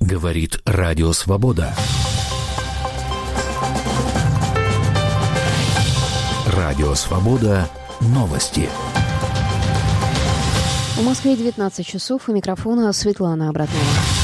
Говорит Радио Свобода. Радио Свобода. Новости. В Москве 19 часов. У микрофона Светлана Абратнова.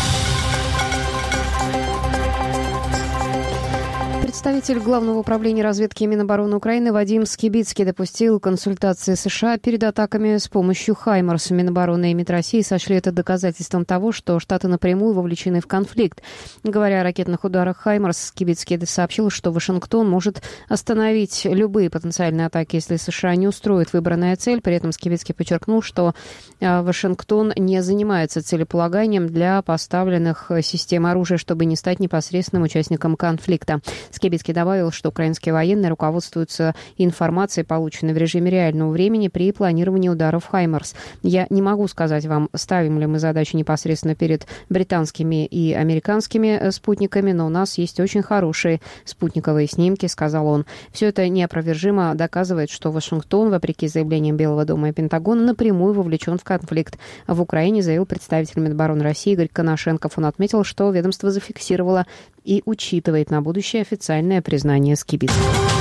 Представитель Главного управления разведки Минобороны Украины Вадим Скибицкий допустил консультации США перед атаками с помощью «Хаймарс». Минобороны и МИД России сочли это доказательством того, что Штаты напрямую вовлечены в конфликт. Говоря о ракетных ударах «Хаймарс», Скибицкий сообщил, что Вашингтон может остановить любые потенциальные атаки, если США не устроит выбранная цель. При этом Скибицкий подчеркнул, что Вашингтон не занимается целеполаганием для поставленных систем оружия, чтобы не стать непосредственным участником конфликта. Скибицкий добавил, что украинские военные руководствуются информацией, полученной в режиме реального времени при планировании ударов «Хаймарс». Я не могу сказать вам, ставим ли мы задачи непосредственно перед британскими и американскими спутниками, но у нас есть очень хорошие спутниковые снимки, сказал он. Все это неопровержимо доказывает, что Вашингтон, вопреки заявлениям Белого дома и Пентагона, напрямую вовлечен в конфликт в Украине, заявил представитель Минобороны России Игорь Коношенков. Он отметил, что ведомство зафиксировало и учитывает на будущее официальное признание Скибицкого.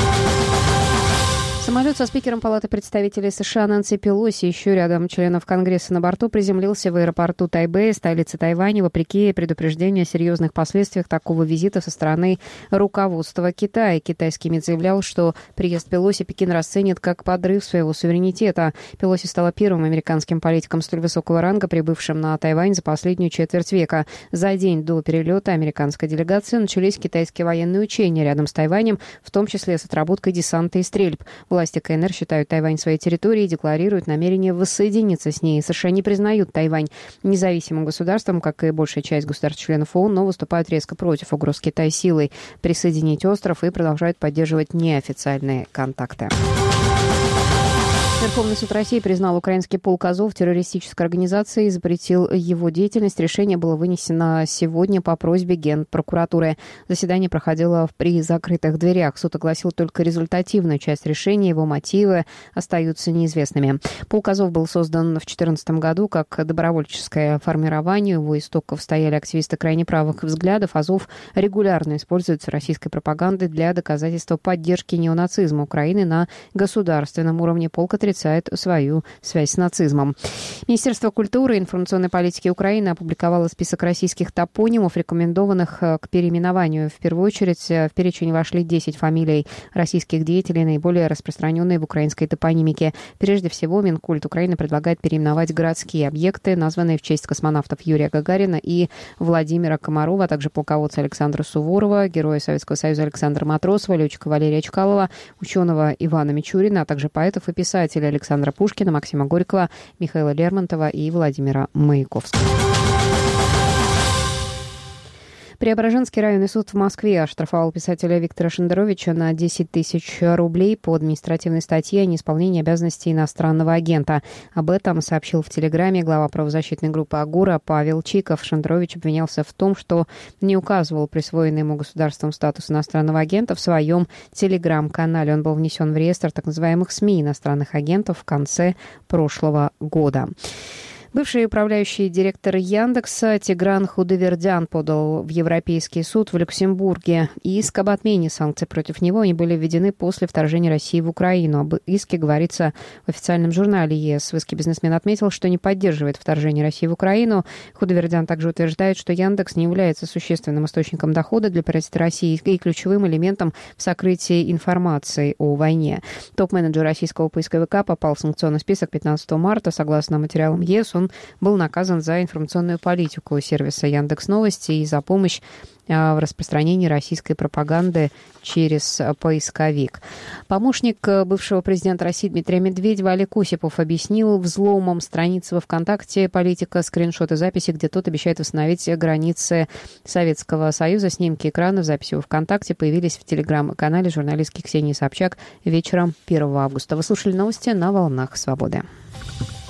Самолет со спикером Палаты представителей США Нэнси Пелоси и еще рядом членов Конгресса на борту приземлился в аэропорту Тайбэя, столицы Тайваня, вопреки предупреждению о серьезных последствиях такого визита со стороны руководства Китая. Китайский МИД заявлял, что приезд Пелоси Пекин расценит как подрыв своего суверенитета. Пелоси стала первым американским политиком столь высокого ранга, прибывшим на Тайвань за последнюю четверть века. За день до перелета американской делегации начались китайские военные учения рядом с Тайванем, в том числе с отработкой десанта и стрельб. Власти КНР считают Тайвань своей территорией и декларируют намерение воссоединиться с ней. США не признают Тайвань независимым государством, как и большая часть государств-членов ООН, но выступают резко против угроз Китая силой присоединить остров и продолжают поддерживать неофициальные контакты. Верховный суд России признал украинский полк Азов террористической организацией и запретил его деятельность. Решение было вынесено сегодня по просьбе Генпрокуратуры. Заседание проходило при закрытых дверях. Суд огласил только результативную часть решения, его мотивы остаются неизвестными. Полк Азов был создан в 2014 году как добровольческое формирование. У его истоков стояли активисты крайне правых взглядов. Азов регулярно используется российской пропагандой для доказательства поддержки неонацизма Украины на государственном уровне. Полк отрицает свою связь с нацизмом. Министерство культуры и информационной политики Украины опубликовало список российских топонимов, рекомендованных к переименованию. В первую очередь в перечень вошли 10 фамилий российских деятелей, наиболее распространенные в украинской топонимике. Прежде всего, Минкульт Украины предлагает переименовать городские объекты, названные в честь космонавтов Юрия Гагарина и Владимира Комарова, а также полководца Александра Суворова, героя Советского Союза Александра Матросова, летчика Валерия Чкалова, ученого Ивана Мичурина, а также поэтов и писателей Александра Пушкина, Максима Горького, Михаила Лермонтова и Владимира Маяковского. Преображенский районный суд в Москве оштрафовал писателя Виктора Шендеровича на 10 тысяч рублей по административной статье о неисполнении обязанностей иностранного агента. Об этом сообщил в Телеграме глава правозащитной группы «Агура» Павел Чиков. Шендерович обвинялся в том, что не указывал присвоенный ему государством статус иностранного агента в своем Телеграм-канале. Он был внесен в реестр так называемых СМИ иностранных агентов в конце прошлого года. Бывший управляющий директор Яндекса Тигран Худайвердян подал в Европейский суд в Люксембурге. Иск об отмене санкций против него. Они были введены после вторжения России в Украину. Об иске говорится в официальном журнале ЕС. В иске бизнесмен отметил, что не поддерживает вторжение России в Украину. Худайвердян также утверждает, что Яндекс не является существенным источником дохода для правительства России и ключевым элементом в сокрытии информации о войне. Топ-менеджер российского поисковика попал в санкционный список 15 марта. Согласно материалам ЕС, он был наказан за информационную политику сервиса Яндекс.Новости и за помощь в распространении российской пропаганды через поисковик. Помощник бывшего президента России Дмитрия Медведева Олег Осипов объяснил взломом страницы во ВКонтакте политика скриншоты записи, где тот обещает восстановить границы Советского Союза. Снимки экранов записи во ВКонтакте появились в телеграм-канале журналистки Ксении Собчак вечером 1 августа. Вы слушали новости на «Волнах Свободы».